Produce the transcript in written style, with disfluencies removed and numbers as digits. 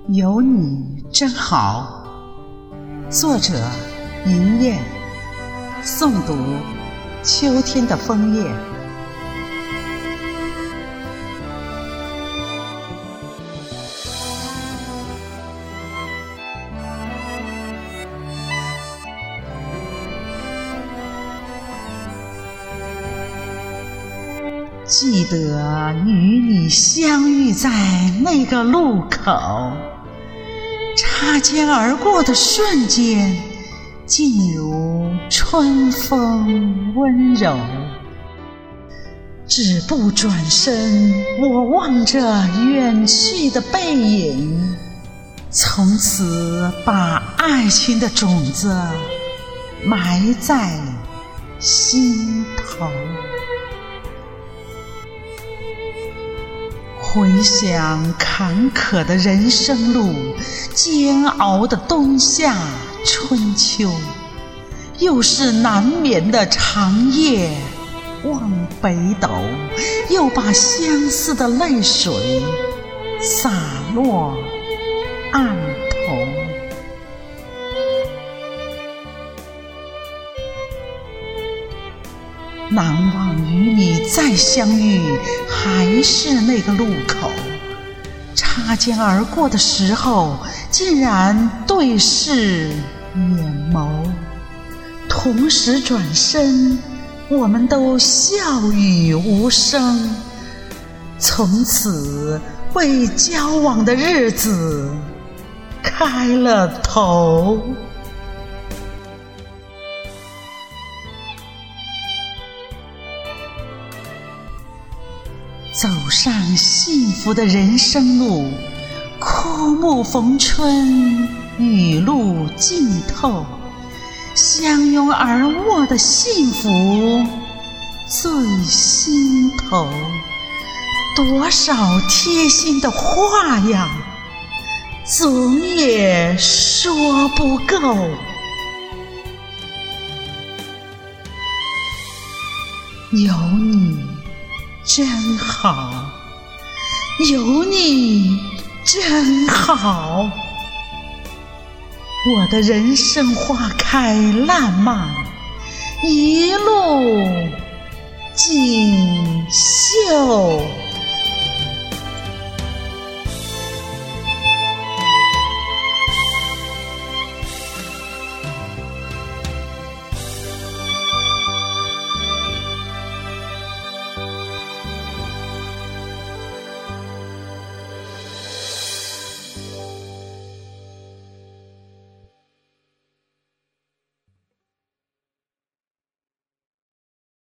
有你真好。作者银燕，诵读秋天的枫叶。记得与你相遇在那个路口，擦肩而过的瞬间，竟如春风温柔。止步转身，我望着远去的背影，从此把爱情的种子埋在心头。回想坎坷的人生路，煎熬的冬夏春秋，又是难眠的长夜，望北斗，又把相思的泪水洒落案头。难忘与你再相遇，还是那个路口，擦肩而过的时候，竟然对视眼眸，同时转身，我们都笑语无声，从此为交往的日子开了头。走上幸福的人生路，枯木逢春，雨露浸透，相拥而卧的幸福最心头。多少贴心的话呀，总也说不够。有你真好，有你真好。我的人生花开烂漫，一路锦绣。